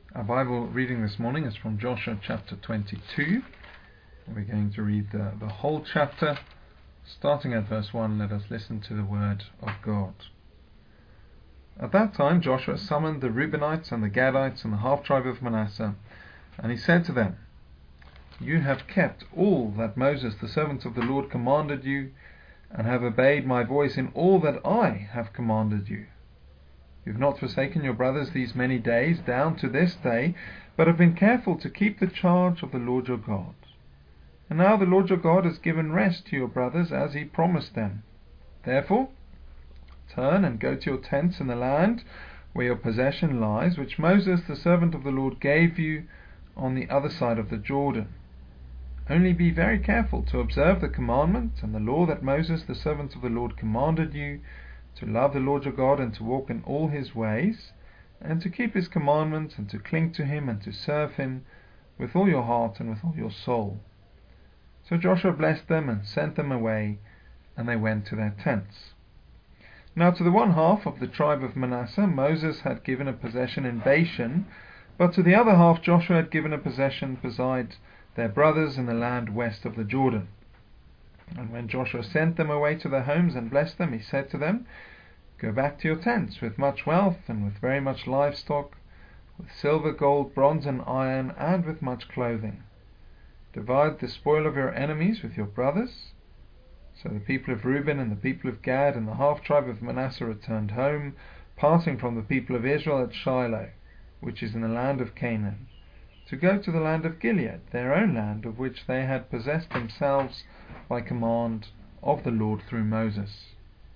Our Bible reading this morning is from Joshua chapter 22. We're going to read the whole chapter. Starting at verse 1, let us listen to the word of God. At that time Joshua summoned the Reubenites and the Gadites and the half-tribe of Manasseh, and he said to them, "You have kept all that Moses the servant of the Lord commanded you, and have obeyed my voice in all that I have commanded you. You have not forsaken your brothers these many days, down to this day, but have been careful to keep the charge of the Lord your God. And now the Lord your God has given rest to your brothers as he promised them. Therefore, turn and go to your tents in the land where your possession lies, which Moses the servant of the Lord gave you on the other side of the Jordan. Only be very careful to observe the commandment and the law that Moses the servant of the Lord commanded you, to love the Lord your God and to walk in all his ways, and to keep his commandments and to cling to him and to serve him with all your heart and with all your soul." So Joshua blessed them and sent them away, and they went to their tents. Now to the one half of the tribe of Manasseh Moses had given a possession in Bashan, but to the other half Joshua had given a possession beside their brothers in the land west of the Jordan. And when Joshua sent them away to their homes and blessed them, he said to them, "Go back to your tents with much wealth and with very much livestock, with silver, gold, bronze and iron, and with much clothing. Divide the spoil of your enemies with your brothers." So the people of Reuben and the people of Gad and the half-tribe of Manasseh returned home, parting from the people of Israel at Shiloh, which is in the land of Canaan, to go to the land of Gilead, their own land, of which they had possessed themselves by command of the Lord through Moses.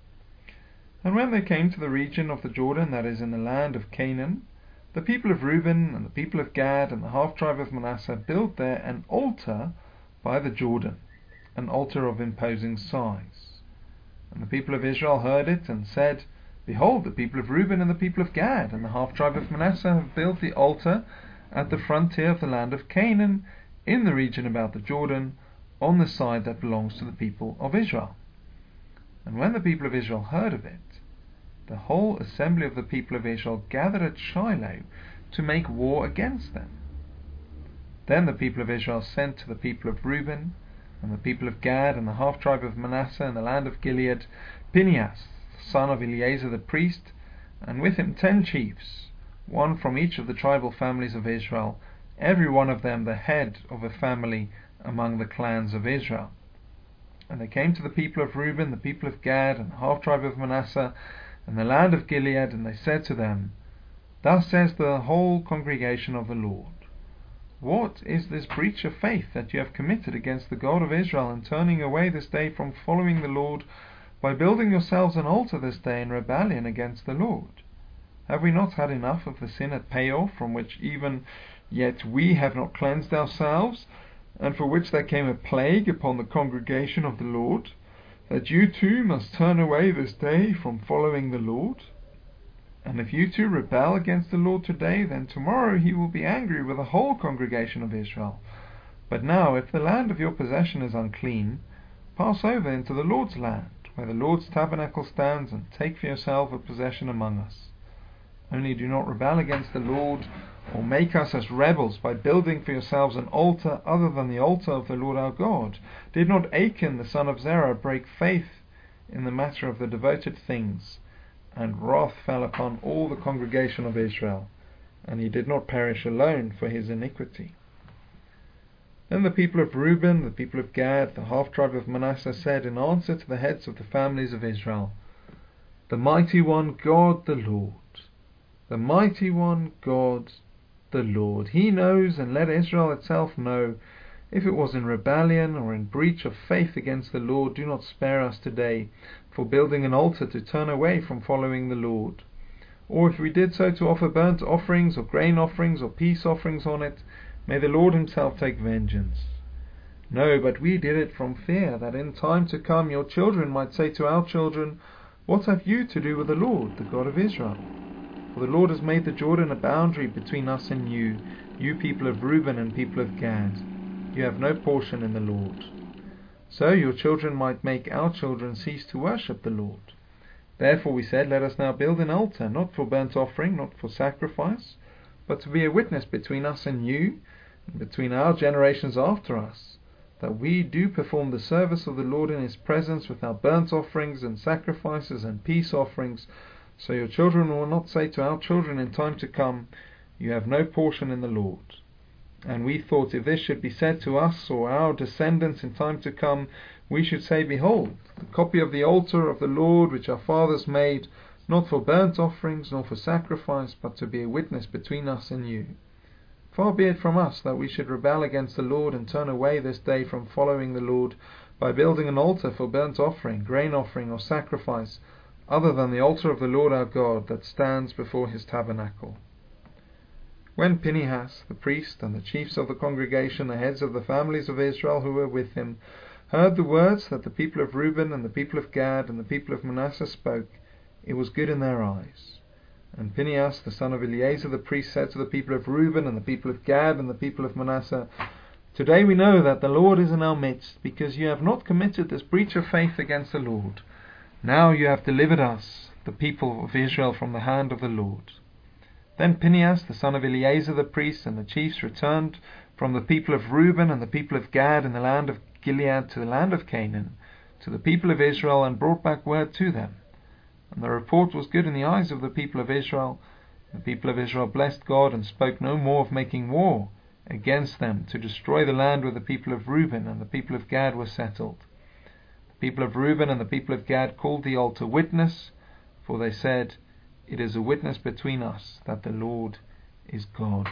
And when they came to the region of the Jordan that is in the land of Canaan, the people of Reuben and the people of Gad and the half-tribe of Manasseh built there an altar by the Jordan, an altar of imposing size. And the people of Israel heard it and said, "Behold, the people of Reuben and the people of Gad and the half-tribe of Manasseh have built the altar at the frontier of the land of Canaan, in the region about the Jordan, on the side that belongs to the people of Israel." And when the people of Israel heard of it, the whole assembly of the people of Israel gathered at Shiloh to make war against them. Then the people of Israel sent to the people of Reuben and the people of Gad and the half-tribe of Manasseh in the land of Gilead Phinehas, the son of Eleazar the priest, and with him 10 chiefs, one from each of the tribal families of Israel, every one of them the head of a family among the clans of Israel. And they came to the people of Reuben, the people of Gad, and the half-tribe of Manasseh, in the land of Gilead, and they said to them, "Thus says the whole congregation of the Lord, what is this breach of faith that you have committed against the God of Israel, in turning away this day from following the Lord, by building yourselves an altar this day in rebellion against the Lord? Have we not had enough of the sin at Peor, from which even yet we have not cleansed ourselves, and for which there came a plague upon the congregation of the Lord, that you too must turn away this day from following the Lord? And if you too rebel against the Lord today, then tomorrow he will be angry with the whole congregation of Israel. But now, if the land of your possession is unclean, pass over into the Lord's land, where the Lord's tabernacle stands, and take for yourself a possession among us. Only do not rebel against the Lord, or make us as rebels by building for yourselves an altar other than the altar of the Lord our God. Did not Achan the son of Zerah break faith in the matter of the devoted things? And wrath fell upon all the congregation of Israel, and he did not perish alone for his iniquity." Then the people of Reuben, the people of Gad, the half-tribe of Manasseh said in answer to the heads of the families of Israel, "The mighty one, God the Lord, the mighty one, God the Lord, he knows, and let Israel itself know, if it was in rebellion or in breach of faith against the Lord. Do not spare us today for building an altar to turn away from following the Lord. Or if we did so to offer burnt offerings or grain offerings or peace offerings on it, may the Lord himself take vengeance. No, but we did it from fear, that in time to come your children might say to our children, 'What have you to do with the Lord, the God of Israel?' For the Lord has made the Jordan a boundary between us and you, you people of Reuben and people of Gad. You have no portion in the Lord. So your children might make our children cease to worship the Lord. Therefore we said, let us now build an altar, not for burnt offering, not for sacrifice, but to be a witness between us and you, and between our generations after us, that we do perform the service of the Lord in His presence with our burnt offerings and sacrifices and peace offerings, so your children will not say to our children in time to come, you have no portion in the Lord. And we thought, if this should be said to us or our descendants in time to come, we should say, behold, the copy of the altar of the Lord which our fathers made, not for burnt offerings nor for sacrifice, but to be a witness between us and you. Far be it from us that we should rebel against the Lord and turn away this day from following the Lord by building an altar for burnt offering, grain offering, or sacrifice, other than the altar of the Lord our God that stands before His tabernacle. When Phinehas, the priest, and the chiefs of the congregation, the heads of the families of Israel who were with him, heard the words that the people of Reuben and the people of Gad and the people of Manasseh spoke, it was good in their eyes. And Phinehas, the son of Eleazar the priest, said to the people of Reuben and the people of Gad and the people of Manasseh, today we know that the Lord is in our midst, because you have not committed this breach of faith against the Lord. Now you have delivered us, the people of Israel, from the hand of the Lord. Then Phinehas, the son of Eleazar the priest, and the chiefs returned from the people of Reuben and the people of Gad in the land of Gilead to the land of Canaan, to the people of Israel, and brought back word to them. And the report was good in the eyes of the people of Israel. The people of Israel blessed God and spoke no more of making war against them to destroy the land where the people of Reuben and the people of Gad were settled. The people of Reuben and the people of Gad called the altar Witness, for they said, it is a witness between us that the Lord is God.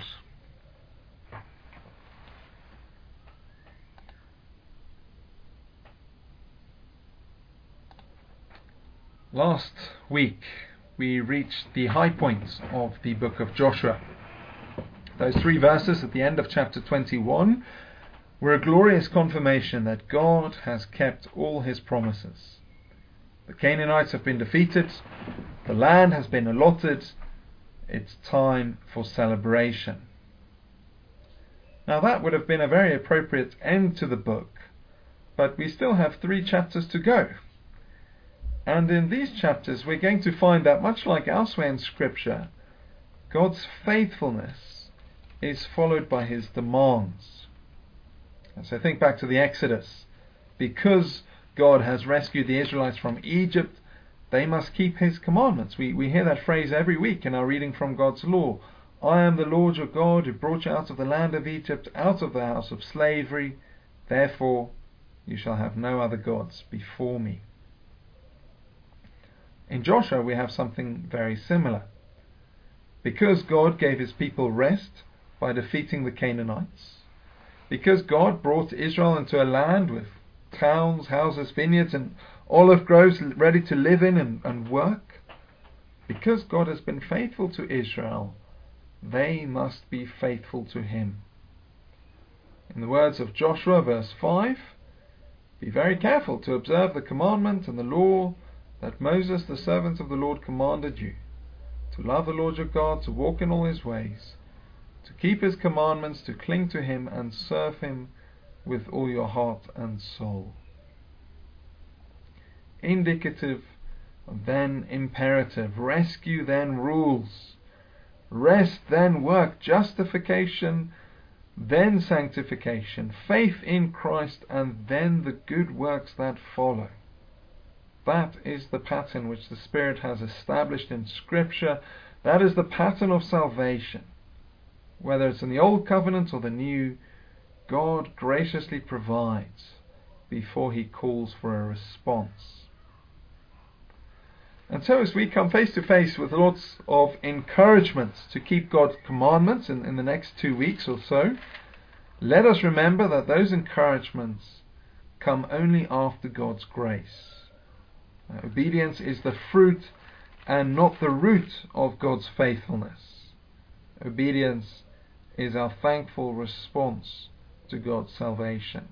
Last week we reached the high point of the book of Joshua. Those 3 verses at the end of chapter 21 were a glorious confirmation that God has kept all His promises. The Canaanites have been defeated, the land has been allotted, it's time for celebration. Now that would have been a very appropriate end to the book, but we still have 3 chapters to go. And in these chapters we're going to find that, much like elsewhere in Scripture, God's faithfulness is followed by His demands. And so think back to the Exodus. Because God has rescued the Israelites from Egypt, they must keep His commandments. We hear that phrase every week in our reading from God's law. I am the Lord your God who brought you out of the land of Egypt, out of the house of slavery. Therefore you shall have no other gods before me. In Joshua we have something very similar. Because God gave His people rest by defeating the Canaanites, because God brought Israel into a land with towns, houses, vineyards and olive groves ready to live in and work, because God has been faithful to Israel, they must be faithful to Him. In the words of Joshua verse 5, be very careful to observe the commandment and the law that Moses the servant of the Lord commanded you, to love the Lord your God, to walk in all His ways, to keep His commandments, to cling to Him and serve Him with all your heart and soul. Indicative, then imperative. Rescue, then rules. Rest, then work. Justification, then sanctification. Faith in Christ, and then the good works that follow. That is the pattern which the Spirit has established in Scripture. That is the pattern of salvation. Whether it's in the Old Covenant or the New, God graciously provides before He calls for a response. And so as we come face to face with lots of encouragement to keep God's commandments in the next 2 weeks or so, let us remember that those encouragements come only after God's grace. Obedience is the fruit and not the root of God's faithfulness. Obedience is our thankful response to God's salvation.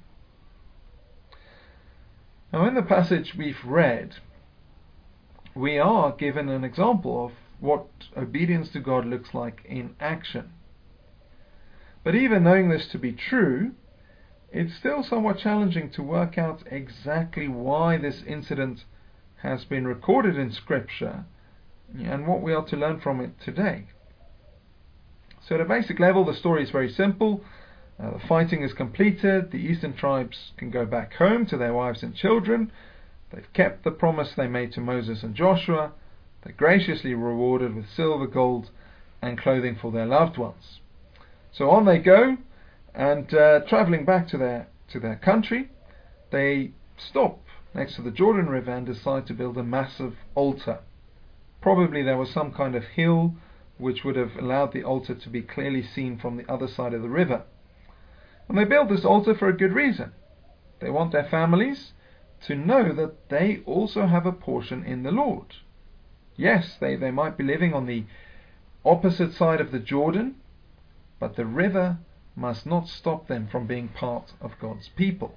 Now in the passage we've read, we are given an example of what obedience to God looks like in action. But even knowing this to be true, it's still somewhat challenging to work out exactly why this incident has been recorded in Scripture and what we are to learn from it today. So at a basic level, the story is very simple. The fighting is completed. The eastern tribes can go back home to their wives and children. They've kept the promise they made to Moses and Joshua. They're graciously rewarded with silver, gold, and clothing for their loved ones. So on they go, and travelling back to their country, they stop next to the Jordan River and decide to build a massive altar. Probably there was some kind of hill which would have allowed the altar to be clearly seen from the other side of the river. And they build this altar for a good reason. They want their families to know that they also have a portion in the Lord. Yes, they might be living on the opposite side of the Jordan, but the river must not stop them from being part of God's people.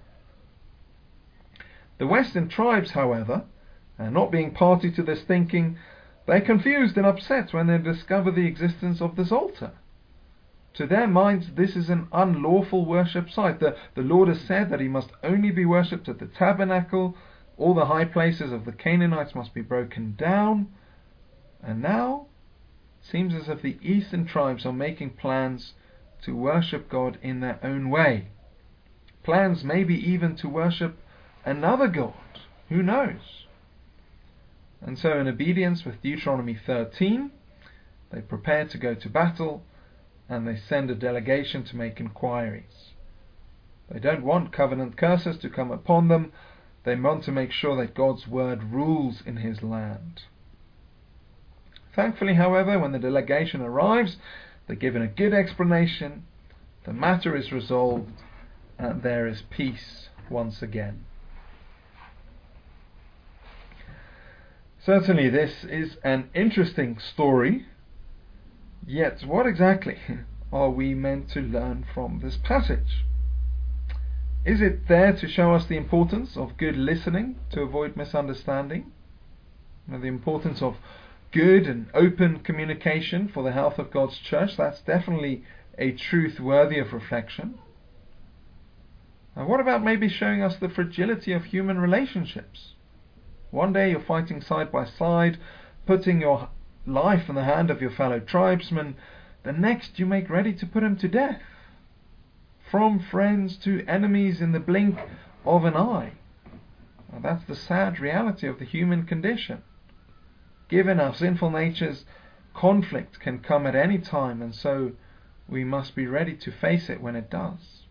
The western tribes, however, not being party to this thinking, they're confused and upset when they discover the existence of this altar. To their minds, this is an unlawful worship site. The Lord has said that he must only be worshipped at the tabernacle. All the high places of the Canaanites must be broken down. And now, it seems as if the eastern tribes are making plans to worship God in their own way. Plans maybe even to worship another God. Who knows? And so in obedience with Deuteronomy 13, they prepare to go to battle, and they send a delegation to make inquiries. They don't want covenant curses to come upon them. They want to make sure that God's word rules in his land. Thankfully, however, when the delegation arrives, they're given a good explanation, the matter is resolved, and there is peace once again. Certainly this is an interesting story, yet what exactly are we meant to learn from this passage? Is it there to show us the importance of good listening to avoid misunderstanding? The importance of good and open communication for the health of God's church? That's definitely a truth worthy of reflection. And what about maybe showing us the fragility of human relationships? One day you're fighting side by side, putting your life in the hand of your fellow tribesman. The next you make ready to put him to death. From friends to enemies in the blink of an eye. Well, that's the sad reality of the human condition. Given our sinful natures, conflict can come at any time, and so we must be ready to face it when it does.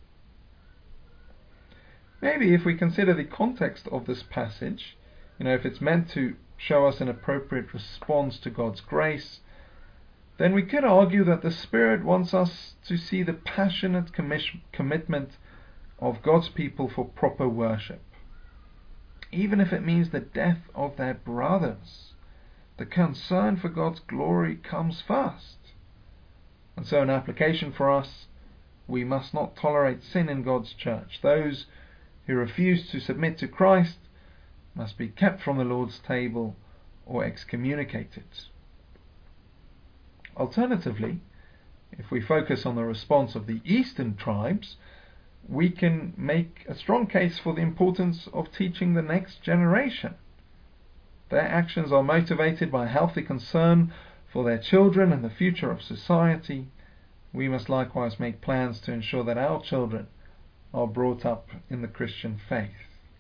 Maybe if we consider the context of this passage, if it's meant to show us an appropriate response to God's grace, then we could argue that the Spirit wants us to see the passionate commitment of God's people for proper worship. Even if it means the death of their brothers, the concern for God's glory comes first. And so an application for us, we must not tolerate sin in God's church. Those who refuse to submit to Christ must be kept from the Lord's table or excommunicated. Alternatively, if we focus on the response of the eastern tribes, we can make a strong case for the importance of teaching the next generation. Their actions are motivated by a healthy concern for their children and the future of society. We must likewise make plans to ensure that our children are brought up in the Christian faith.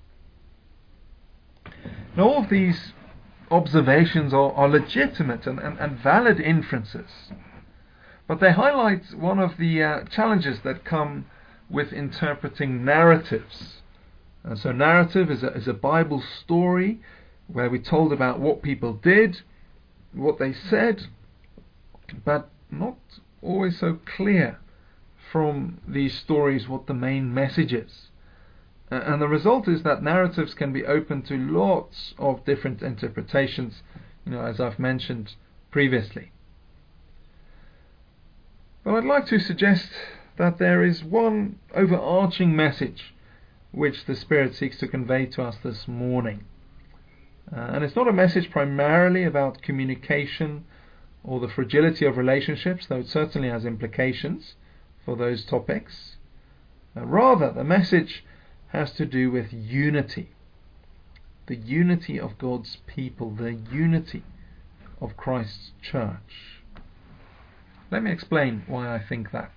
Now, all of these observations are legitimate and valid inferences, but they highlight one of the challenges that come with interpreting narratives. And so narrative is a Bible story where we're told about what people did, what they said, but not always so clear from these stories what the main message is. And the result is that narratives can be open to lots of different interpretations, as I've mentioned previously. But I'd like to suggest that there is one overarching message which the Spirit seeks to convey to us this morning. And it's not a message primarily about communication or the fragility of relationships, though it certainly has implications for those topics. Rather, the message has to do with unity. The unity of God's people, the unity of Christ's church. Let me explain why I think that.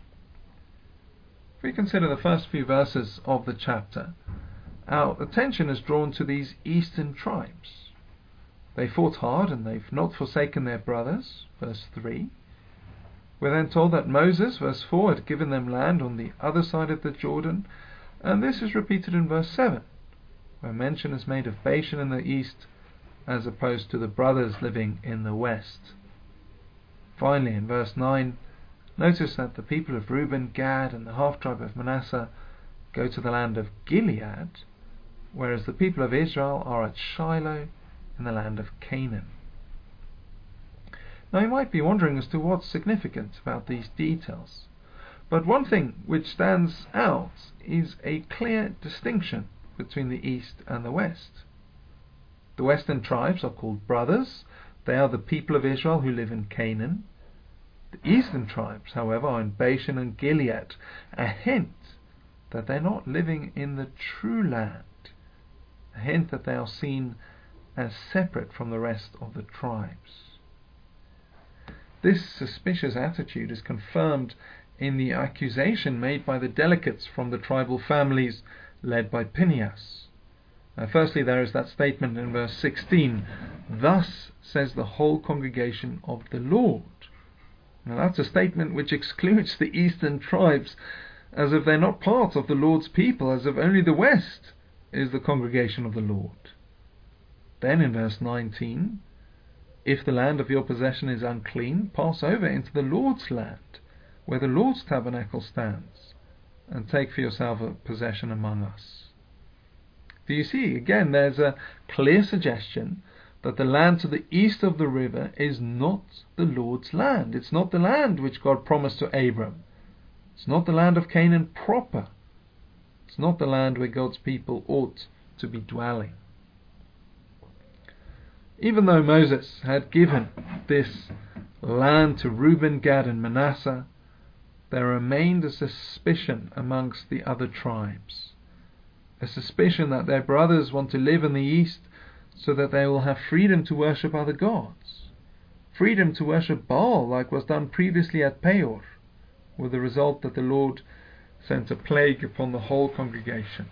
If we consider the first few verses of the chapter, our attention is drawn to these eastern tribes. They fought hard and they've not forsaken their brothers, verse 3. We're then told that Moses, verse 4, had given them land on the other side of the Jordan, and this is repeated in verse 7, where mention is made of Bashan in the east as opposed to the brothers living in the west. Finally, in verse 9, notice that the people of Reuben, Gad and the half-tribe of Manasseh go to the land of Gilead, whereas the people of Israel are at Shiloh in the land of Canaan. Now you might be wondering as to what's significant about these details, but one thing which stands out is a clear distinction between the east and the west. The western tribes are called brothers. They are the people of Israel who live in Canaan. The eastern tribes, however, are in Bashan and Gilead, a hint that they're not living in the true land, a hint that they are seen as separate from the rest of the tribes. This suspicious attitude is confirmed in the accusation made by the delegates from the tribal families led by Phinehas. Firstly, there is that statement in verse 16, "Thus says the whole congregation of the Lord." Now that's a statement which excludes the eastern tribes, as if they're not part of the Lord's people, as if only the west is the congregation of the Lord. Then in verse 19, "If the land of your possession is unclean, pass over into the Lord's land, where the Lord's tabernacle stands, and take for yourself a possession among us." Do you see, again, there's a clear suggestion that the land to the east of the river is not the Lord's land. It's not the land which God promised to Abram. It's not the land of Canaan proper. It's not the land where God's people ought to be dwelling. Even though Moses had given this land to Reuben, Gad and Manasseh, there remained a suspicion amongst the other tribes. A suspicion that their brothers want to live in the east so that they will have freedom to worship other gods. Freedom to worship Baal like was done previously at Peor, with the result that the Lord sent a plague upon the whole congregation.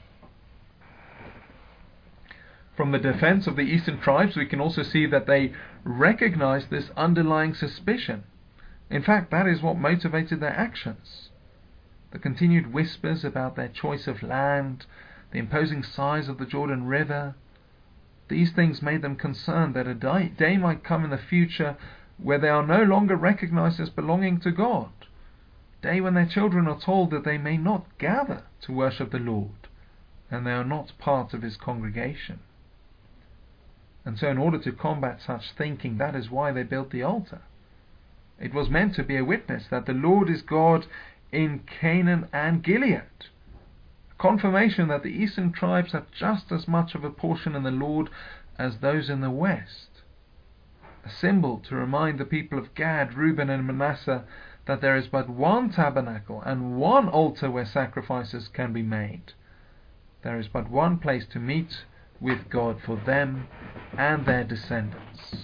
From the defense of the eastern tribes, we can also see that they recognized this underlying suspicion. In fact, that is what motivated their actions. The continued whispers about their choice of land, the imposing size of the Jordan River, these things made them concerned that a day might come in the future where they are no longer recognized as belonging to God. A day when their children are told that they may not gather to worship the Lord, and they are not part of His congregation. And so in order to combat such thinking, that is why they built the altar. It was meant to be a witness that the Lord is God in Canaan and Gilead. A confirmation that the eastern tribes have just as much of a portion in the Lord as those in the west. A symbol to remind the people of Gad, Reuben and Manasseh that there is but one tabernacle and one altar where sacrifices can be made. There is but one place to meet with God for them and their descendants.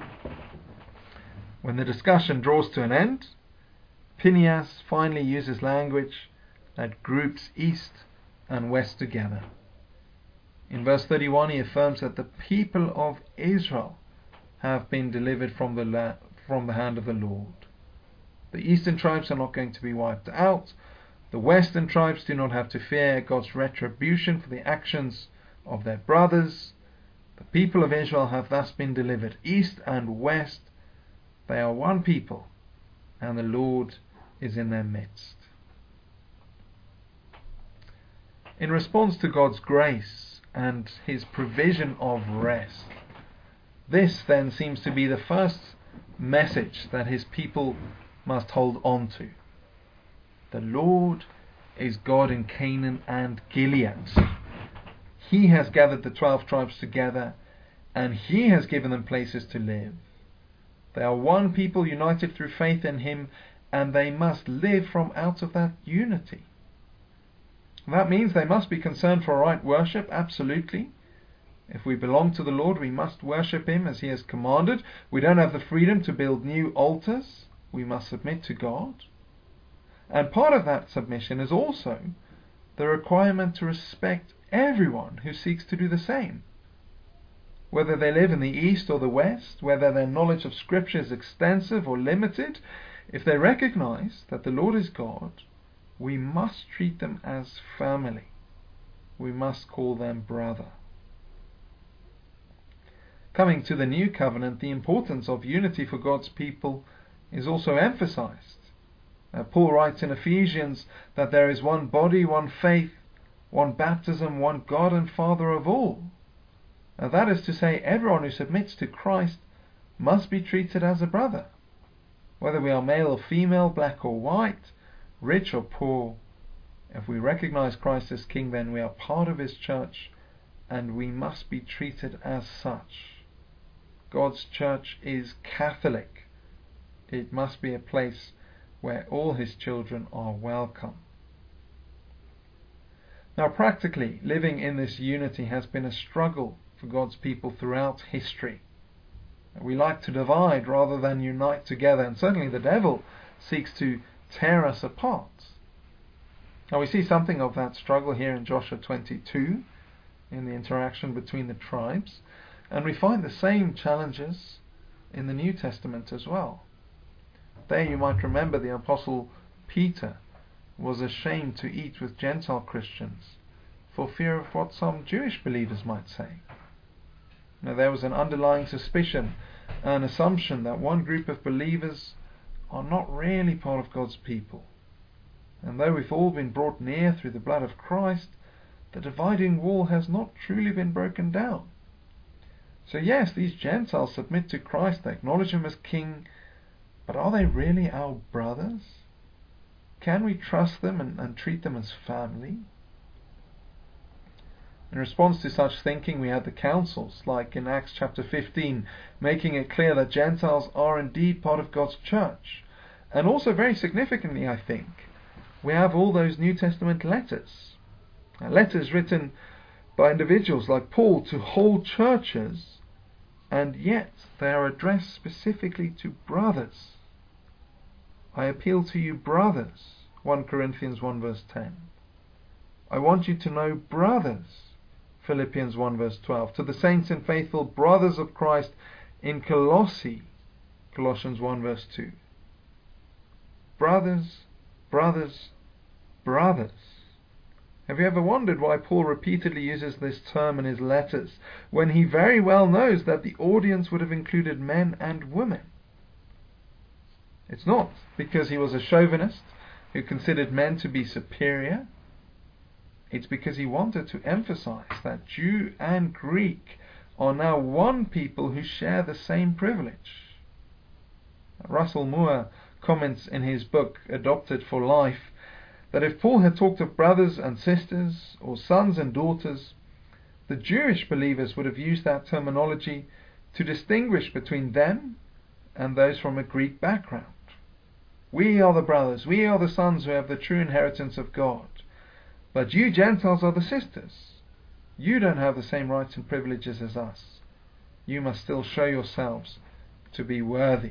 When the discussion draws to an end, Phinehas finally uses language that groups east and west together. In verse 31 he affirms that the people of Israel have been delivered from the hand of the Lord. The eastern tribes are not going to be wiped out. The western tribes do not have to fear God's retribution for the actions of their brothers. The people of Israel have thus been delivered east and west. They are one people, and the Lord is in their midst. In response to God's grace and His provision of rest, this then seems to be the first message that His people must hold on to. The Lord is God in Canaan and Gilead. He has gathered the 12 tribes together, and He has given them places to live. They are one people united through faith in Him, and they must live from out of that unity. That means they must be concerned for right worship, absolutely. If we belong to the Lord, we must worship Him as He has commanded. We don't have the freedom to build new altars. we must submit to God. And part of that submission is also the requirement to respect everyone who seeks to do the same. Whether they live in the East or the West, whether their knowledge of Scripture is extensive or limited, if they recognize that the Lord is God, we must treat them as family. We must call them brother. Coming to the New Covenant, the importance of unity for God's people is also emphasized. Paul writes in Ephesians that there is one body, one faith, one baptism, one God and Father of all. That is to say, everyone who submits to Christ must be treated as a brother. Whether we are male or female, black or white, rich or poor, if we recognize Christ as King, then we are part of His church and we must be treated as such. God's church is Catholic. It must be a place where all His children are welcome. Now, practically, living in this unity has been a struggle for God's people throughout history. We like to divide rather than unite together, and certainly the devil seeks to tear us apart. Now we see something of that struggle here in Joshua 22, in the interaction between the tribes, and we find the same challenges in the New Testament as well. There you might remember the Apostle Peter was ashamed to eat with Gentile Christians for fear of what some Jewish believers might say. Now there was an underlying suspicion, an assumption that one group of believers are not really part of God's people. And though we've all been brought near through the blood of Christ, the dividing wall has not truly been broken down. So yes, these Gentiles submit to Christ, they acknowledge Him as King, but are they really our brothers? Can we trust them and treat them as family? In response to such thinking, we had the councils, like in Acts chapter 15, making it clear that Gentiles are indeed part of God's church. And also very significantly, I think, we have all those New Testament letters. Letters written by individuals like Paul to whole churches, and yet they are addressed specifically to brothers. I appeal to you, brothers, 1 Corinthians 1 verse 10. I want you to know, brothers, Philippians 1 verse 12. To the saints and faithful brothers of Christ in Colossae, Colossians 1 verse 2. Brothers, brothers, brothers. Have you ever wondered why Paul repeatedly uses this term in his letters, when he very well knows that the audience would have included men and women? It's not because he was a chauvinist who considered men to be superior. It's because he wanted to emphasize that Jew and Greek are now one people who share the same privilege. Russell Moore comments in his book Adopted for Life that if Paul had talked of brothers and sisters or sons and daughters, the Jewish believers would have used that terminology to distinguish between them and those from a Greek background. We are the brothers, we are the sons who have the true inheritance of God. But you Gentiles are the sisters. You don't have the same rights and privileges as us. You must still show yourselves to be worthy.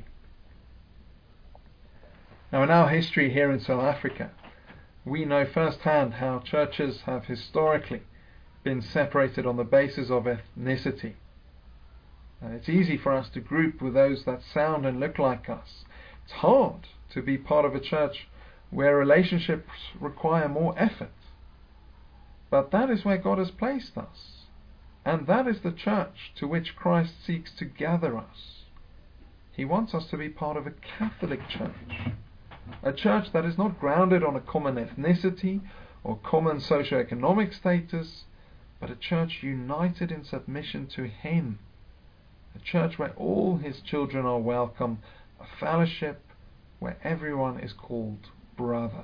Now, in our history here in South Africa, we know firsthand how churches have historically been separated on the basis of ethnicity. It's easy for us to group with those that sound and look like us. It's hard to be part of a church where relationships require more effort. But that is where God has placed us. And that is the church to which Christ seeks to gather us. He wants us to be part of a Catholic church. A church that is not grounded on a common ethnicity or common socio-economic status, but a church united in submission to Him. A church where all His children are welcome. A fellowship where everyone is called brother.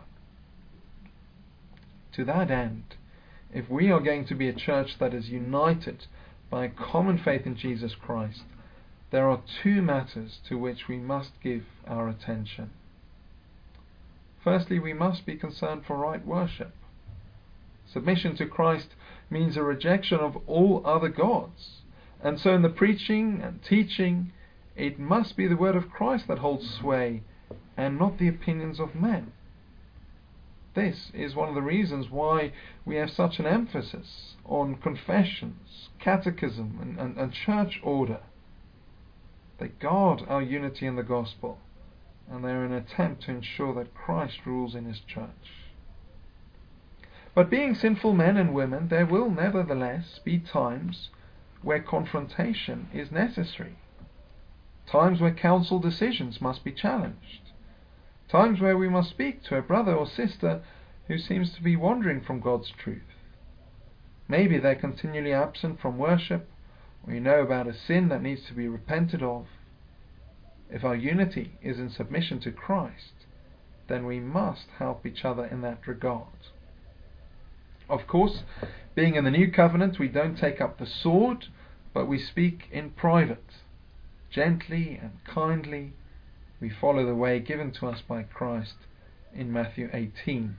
To that end, if we are going to be a church that is united by a common faith in Jesus Christ, there are two matters to which we must give our attention. Firstly, we must be concerned for right worship. Submission to Christ means a rejection of all other gods. And so in the preaching and teaching, it must be the word of Christ that holds sway and not the opinions of men. This is one of the reasons why we have such an emphasis on confessions, catechism, and church order. They guard our unity in the gospel, and they are an attempt to ensure that Christ rules in his church. But being sinful men and women, there will nevertheless be times where confrontation is necessary, times where council decisions must be challenged, times where we must speak to a brother or sister who seems to be wandering from God's truth. Maybe they're continually absent from worship, or you know about a sin that needs to be repented of. If our unity is in submission to Christ, then we must help each other in that regard. Of course, being in the new covenant, we don't take up the sword, but we speak in private. Gently and kindly, we follow the way given to us by Christ in Matthew 18.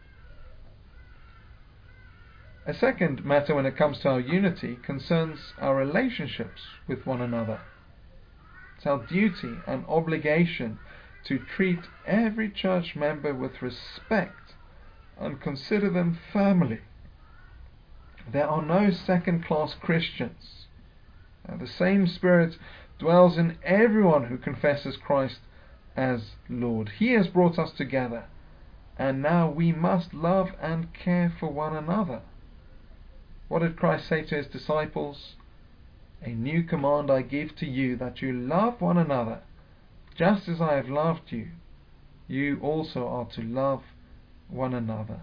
A second matter when it comes to our unity concerns our relationships with one another. It's our duty and obligation to treat every church member with respect and consider them family. There are no second-class Christians. The same Spirit dwells in everyone who confesses Christ as Lord. He has brought us together, and now we must love and care for one another. What did Christ say to his disciples? A new command I give to you, that you love one another. Just as I have loved you, you also are to love one another.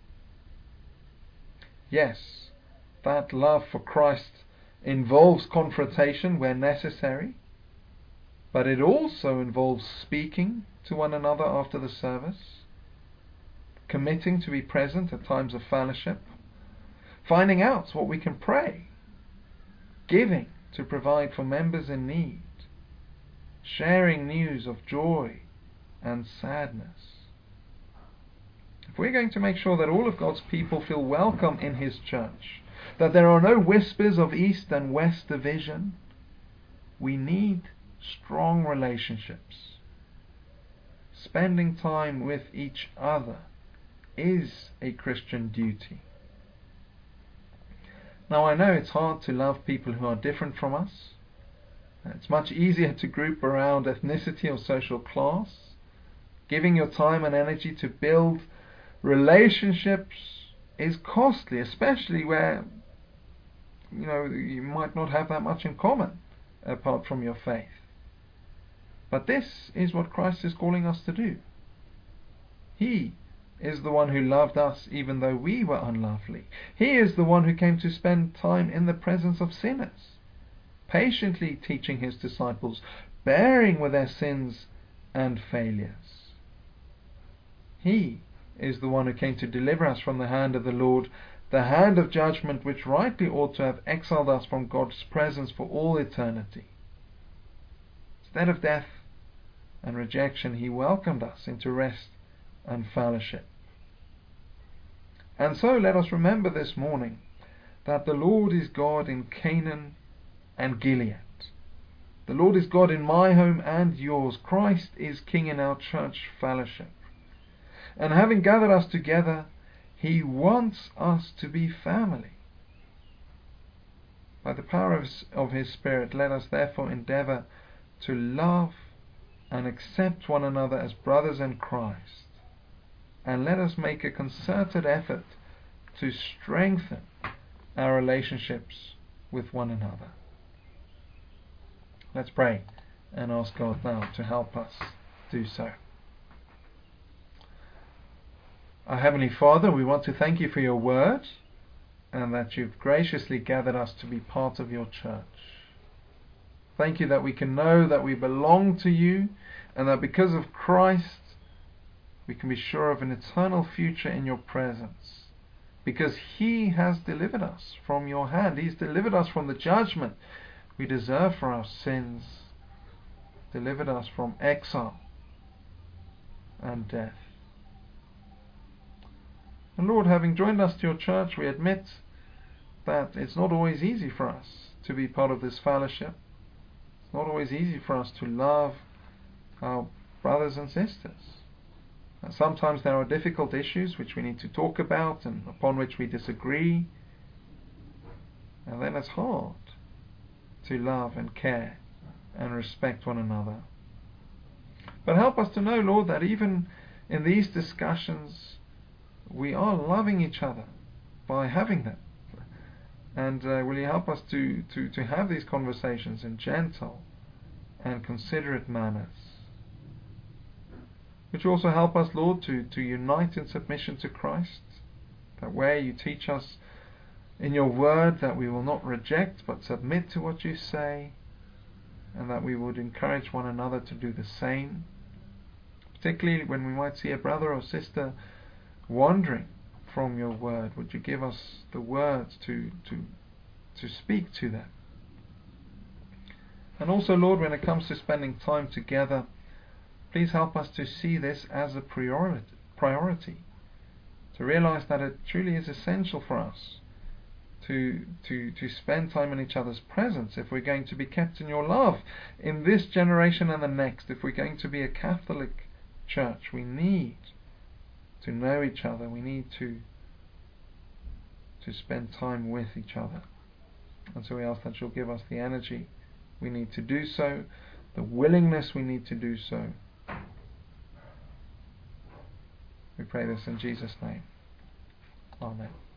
Yes, that love for Christ involves confrontation where necessary, but it also involves speaking to one another after the service, committing to be present at times of fellowship, finding out what we can pray, giving to provide for members in need, sharing news of joy and sadness. If we're going to make sure that all of God's people feel welcome in his church, that there are no whispers of east and west division, we need strong relationships. Spending time with each other is a Christian duty. Now, I know it's hard to love people who are different from us. It's much easier to group around ethnicity or social class. Giving your time and energy to build relationships is costly, especially where you might not have that much in common apart from your faith. But this is what Christ is calling us to do. He is the one who loved us even though we were unlovely. He is the one who came to spend time in the presence of sinners, patiently teaching his disciples, bearing with their sins and failures. He is the one who came to deliver us from the hand of the Lord, the hand of judgment which rightly ought to have exiled us from God's presence for all eternity. Instead of death and rejection, he welcomed us into rest and fellowship. And so let us remember this morning that the Lord is God in Canaan and Gilead. The Lord is God in my home and yours. Christ is King in our church fellowship. And having gathered us together, he wants us to be family. By the power of his Spirit, let us therefore endeavour to love and accept one another as brothers in Christ. And let us make a concerted effort to strengthen our relationships with one another. Let's pray and ask God now to help us do so. Our Heavenly Father, we want to thank you for your word and that you've graciously gathered us to be part of your church. Thank you that we can know that we belong to you and that because of Christ we can be sure of an eternal future in your presence, because he has delivered us from your hand. He's delivered us from the judgment we deserve for our sins, delivered us from exile and death. And Lord, having joined us to your church, we admit that it's not always easy for us to be part of this fellowship. It's not always easy for us to love our brothers and sisters. And sometimes there are difficult issues which we need to talk about and upon which we disagree. And then it's hard to love and care and respect one another. But help us to know, Lord, that even in these discussions we are loving each other by having them. And will you help us to have these conversations in gentle and considerate manners, which also help us, Lord, to unite in submission to Christ, that where you teach us in your word that we will not reject but submit to what you say, and that we would encourage one another to do the same, particularly when we might see a brother or sister wandering from your word. Would you give us the words to speak to them? And also, Lord, when it comes to spending time together, please help us to see this as a priority, to realize that it truly is essential for us to spend time in each other's presence if we're going to be kept in your love in this generation and the next. If we're going to be a Catholic church, we need to know each other. We need to spend time with each other. And so we ask that you'll give us the energy we need to do so, the willingness we need to do so. We pray this in Jesus' name. Amen.